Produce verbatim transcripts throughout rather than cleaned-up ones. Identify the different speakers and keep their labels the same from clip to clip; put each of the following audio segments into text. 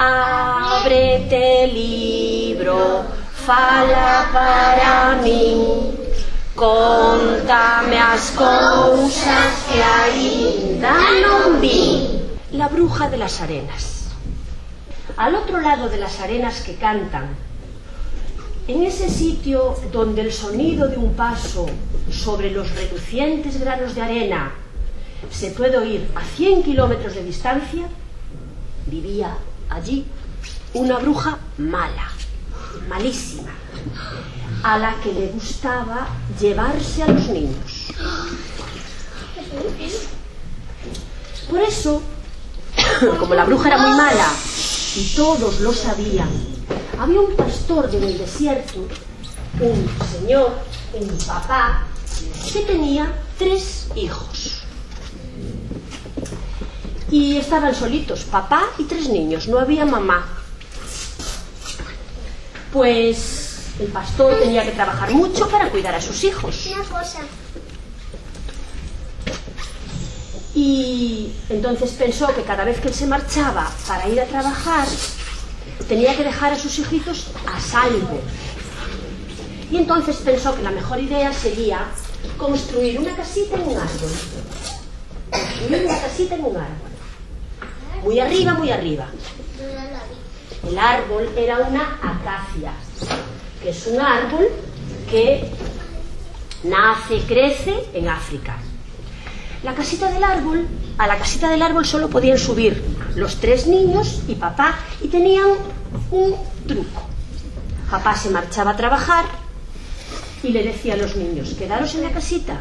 Speaker 1: Ábrete libro, fala para min, contame as cousas que aínda non vi. La bruja de las arenas. Al otro lado de las arenas que cantan, en ese sitio donde el sonido de un paso sobre los relucientes granos de arena se puede oír a cien kilómetros de distancia, vivía allí una bruja mala, malísima, a la que le gustaba llevarse a los niños. Por eso, como la bruja era muy mala y todos lo sabían, había un pastor en el desierto, un señor, un papá, que tenía tres hijos. Y estaban solitos, papá y tres niños, no había mamá. Pues el pastor tenía que trabajar mucho para cuidar a sus hijos.
Speaker 2: Una cosa.
Speaker 1: Y entonces pensó que cada vez que él se marchaba para ir a trabajar, tenía que dejar a sus hijitos a salvo. Y entonces pensó que la mejor idea sería construir una casita en un árbol. Construir una casita en un árbol. Muy arriba, muy arriba. El árbol era una acacia, que es un árbol que nace, crece en África. La casita del árbol, a la casita del árbol solo podían subir los tres niños y papá, y tenían un truco. Papá se marchaba a trabajar y le decía a los niños: quedaros en la casita,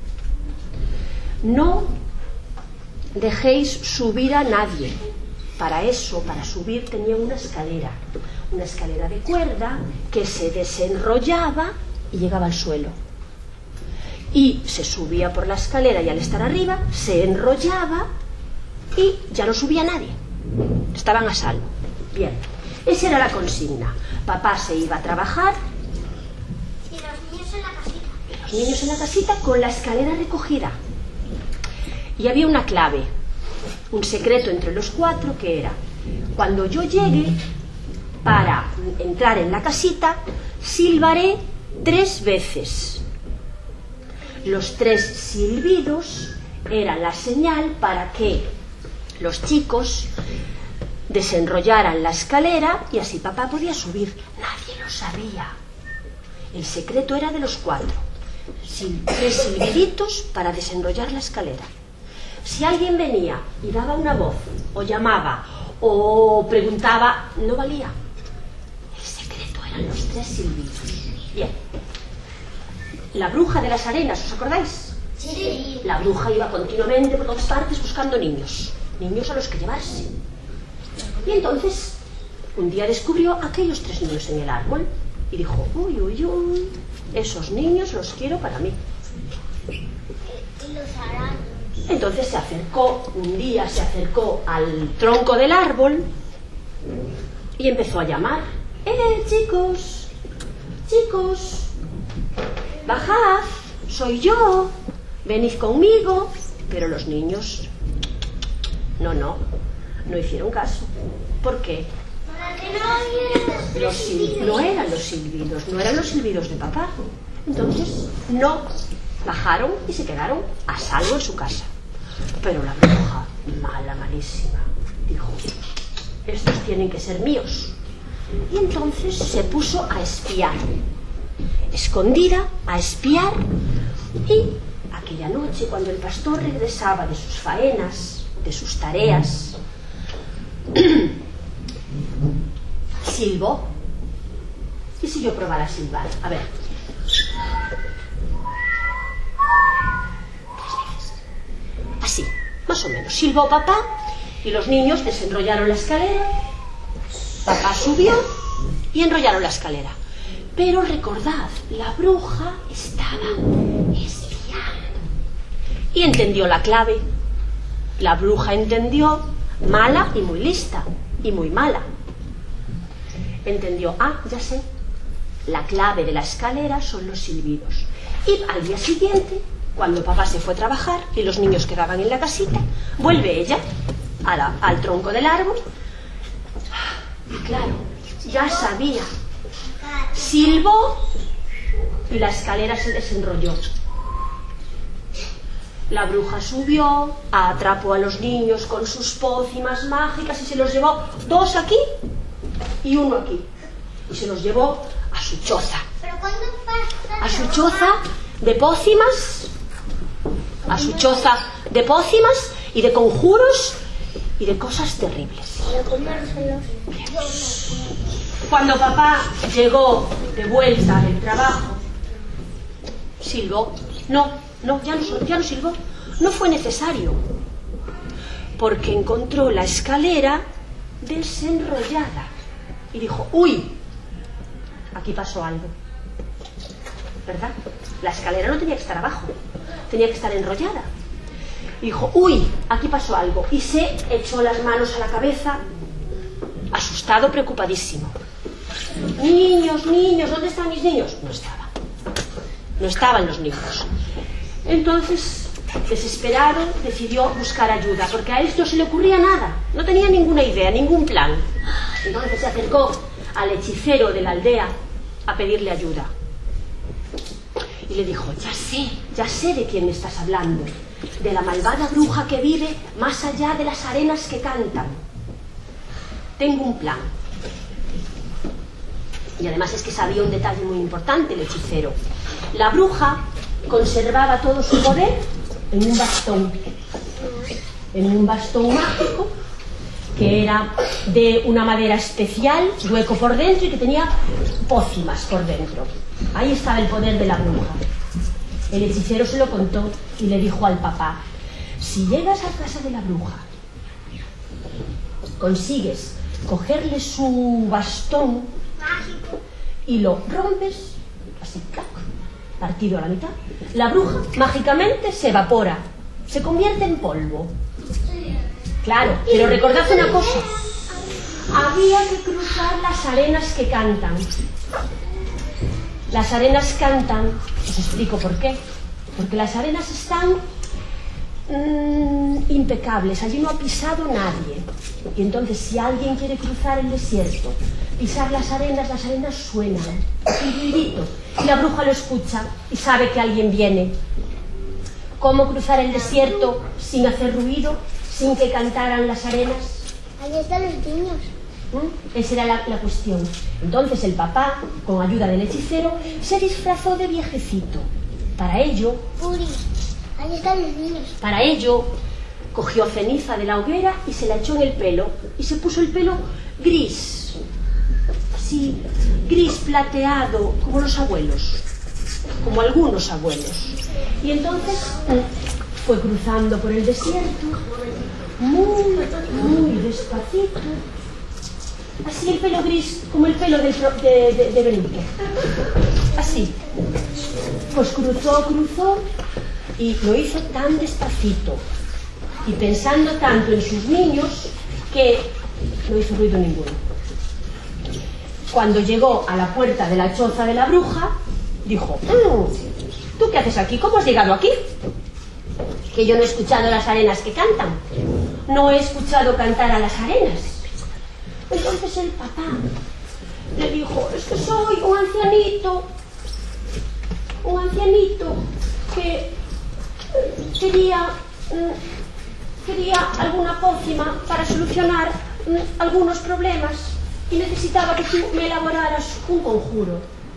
Speaker 1: no dejéis subir a nadie. Para eso, para subir, tenían una escalera, una escalera de cuerda que se desenrollaba y llegaba al suelo. Y se subía por la escalera y al estar arriba se enrollaba y ya no subía nadie. Estaban a salvo. Bien, esa era la consigna. Papá se iba a trabajar.
Speaker 2: Y los niños en la casita.
Speaker 1: Los niños en la casita con la escalera recogida. Y había una clave, un secreto entre los cuatro, que era: cuando yo llegue, para entrar en la casita, silbaré tres veces. Los tres silbidos eran la señal para que los chicos desenrollaran la escalera y así papá podía subir. Nadie lo sabía. El secreto era de los cuatro. Sil- tres silbiditos para desenrollar la escalera. Si alguien venía y daba una voz, o llamaba, o preguntaba, no valía. El secreto eran los tres silbidos. Bien. La bruja de las arenas, ¿os acordáis?
Speaker 2: Sí.
Speaker 1: La bruja iba continuamente por todas partes buscando niños, niños a los que llevarse. Y entonces, un día descubrió aquellos tres niños en el árbol y dijo: uy, uy, uy, esos niños los quiero para mí.
Speaker 2: Y los harán.
Speaker 1: Entonces se acercó, un día se acercó al tronco del árbol y empezó a llamar: ¡eh, chicos! ¡Chicos! ¡Bajad! ¡Soy yo! ¡Venid conmigo! Pero los niños, no, no, no hicieron caso. ¿Por qué?
Speaker 2: Para que no oyeran los
Speaker 1: Los
Speaker 2: tres
Speaker 1: sil-
Speaker 2: silbidos.
Speaker 1: no eran los silbidos, no eran los silbidos de papá. Entonces, no, bajaron y se quedaron a salvo en su casa. Pero la bruja, mala, malísima, dijo: estos tienen que ser míos. Y entonces se puso a espiar, escondida, a espiar. Y aquella noche, cuando el pastor regresaba de sus faenas, de sus tareas, silbó. ¿Y si yo probara a silbar? A ver. Así, más o menos. Silbó papá y los niños desenrollaron la escalera. Papá subió y enrollaron la escalera. Pero recordad, la bruja estaba espiando. Y entendió la clave. La bruja entendió, mala y muy lista, y muy mala. Entendió: ah, ya sé, la clave de la escalera son los silbidos. Y al día siguiente, cuando papá se fue a trabajar y los niños quedaban en la casita, vuelve ella a la, al tronco del árbol ya sabía. Silbó y la escalera se desenrolló. La bruja subió, atrapó a los niños con sus pócimas mágicas y se los llevó, dos aquí y uno aquí. Y se los llevó a su choza.
Speaker 2: ¿Pero cuándo pasa?
Speaker 1: A su choza de pócimas, a su choza de pócimas y de conjuros y de cosas terribles. Cuando papá llegó de vuelta del trabajo, silbó. No, no, ya no, ya no silbó. No fue necesario, porque encontró la escalera desenrollada y dijo, uy, aquí pasó algo, ¿verdad? La escalera no tenía que estar abajo, tenía que estar enrollada. Y dijo, uy, aquí pasó algo, y se echó las manos a la cabeza, asustado, preocupadísimo. Niños, niños, ¿dónde están mis niños? No estaban, no estaban los niños. Entonces, desesperado, decidió buscar ayuda, porque a él no se le ocurría nada, no tenía ninguna idea, ningún plan. Entonces se acercó al hechicero de la aldea a pedirle ayuda. Y le dijo, ya sé, ya sé de quién me estás hablando, de la malvada bruja que vive más allá de las arenas que cantan. Tengo un plan. Y además es que sabía un detalle muy importante el hechicero. La bruja conservaba todo su poder en un bastón, en un bastón mágico que era de una madera especial, hueco por dentro y que tenía pócimas por dentro. Ahí estaba el poder de la bruja. El hechicero se lo contó y le dijo al papá, si llegas a casa de la bruja, consigues cogerle su bastón y lo rompes, así, ¡tac!, partido a la mitad, la bruja mágicamente se evapora, se convierte en polvo. Claro, pero recordad una cosa, había que cruzar las arenas que cantan. Las arenas cantan, os explico por qué, porque las arenas están mmm, impecables, allí no ha pisado nadie. Y entonces si alguien quiere cruzar el desierto, pisar las arenas, las arenas suenan, un ruidito, y la bruja lo escucha y sabe que alguien viene. ¿Cómo cruzar el desierto sin hacer ruido, sin que cantaran las arenas?
Speaker 2: Ahí están los niños.
Speaker 1: ¿Mm? Esa era la, la cuestión. Entonces el papá, con ayuda del hechicero, se disfrazó de viejecito. Para ello,
Speaker 2: Puri, ahí están los niños.
Speaker 1: para ello, cogió ceniza de la hoguera y se la echó en el pelo. Y se puso el pelo gris, así, gris plateado, como los abuelos, como algunos abuelos. Y entonces fue cruzando por el desierto, muy, muy despacito. Así el pelo gris, como el pelo del, de, de, de Benito. Así. Pues cruzó, cruzó y lo hizo tan despacito y pensando tanto en sus niños que no hizo ruido ninguno. Cuando llegó a la puerta de la choza de la bruja, dijo, mmm, ¿tú qué haces aquí? ¿Cómo has llegado aquí? Que yo no he escuchado las arenas que cantan. No he escuchado cantar a las arenas. Entonces el papá le dijo, es que soy un ancianito, un ancianito que quería, quería alguna pócima para solucionar algunos problemas y necesitaba que tú me elaboraras un conjuro.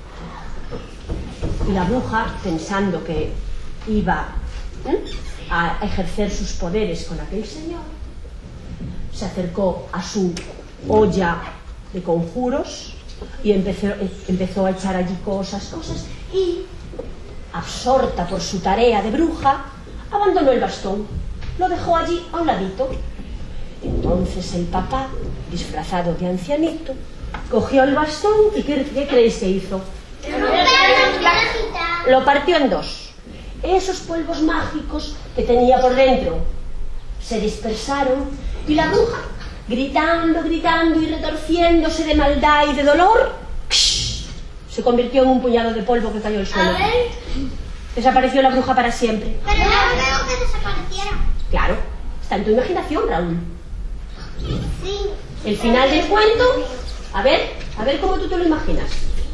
Speaker 1: Y la bruja, pensando que iba ¿eh? a ejercer sus poderes con aquel señor, se acercó a su olla de conjuros y empezó, empezó a echar allí cosas, cosas y, absorta por su tarea de bruja, abandonó el bastón, lo dejó allí a un ladito. Entonces el papá, disfrazado de ancianito, cogió el bastón y ¿qué, qué creéis que hizo? Lo partió en dos. Esos polvos mágicos que tenía por dentro se dispersaron y la bruja, gritando, gritando y retorciéndose de maldad y de dolor, se convirtió en un puñado de polvo que cayó al suelo.
Speaker 2: A ver.
Speaker 1: Desapareció la bruja para siempre.
Speaker 2: Pero no creo que desapareciera.
Speaker 1: Claro, está en tu imaginación, Raúl.
Speaker 2: Sí.
Speaker 1: El final del cuento, A ver, a ver cómo tú te lo imaginas.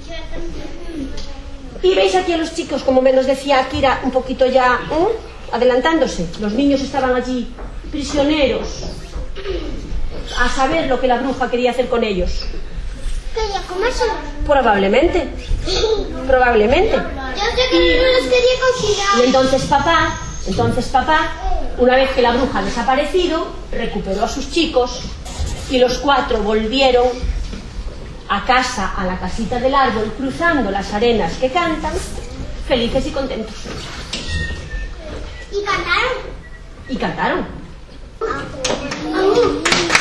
Speaker 1: Y veis aquí a los chicos, como me nos decía Akira, un poquito ya ¿eh? adelantándose. Los niños estaban allí prisioneros, a saber lo que la bruja quería hacer con ellos.
Speaker 2: ¿Quería comerse?
Speaker 1: Probablemente, probablemente.
Speaker 2: Yo sé que no los quería considerar.
Speaker 1: Y entonces papá, entonces papá, una vez que la bruja ha desaparecido, recuperó a sus chicos y los cuatro volvieron a casa, a la casita del árbol, cruzando las arenas que cantan, felices y contentos.
Speaker 2: ¿Y cantaron?
Speaker 1: Y cantaron.
Speaker 2: Ah,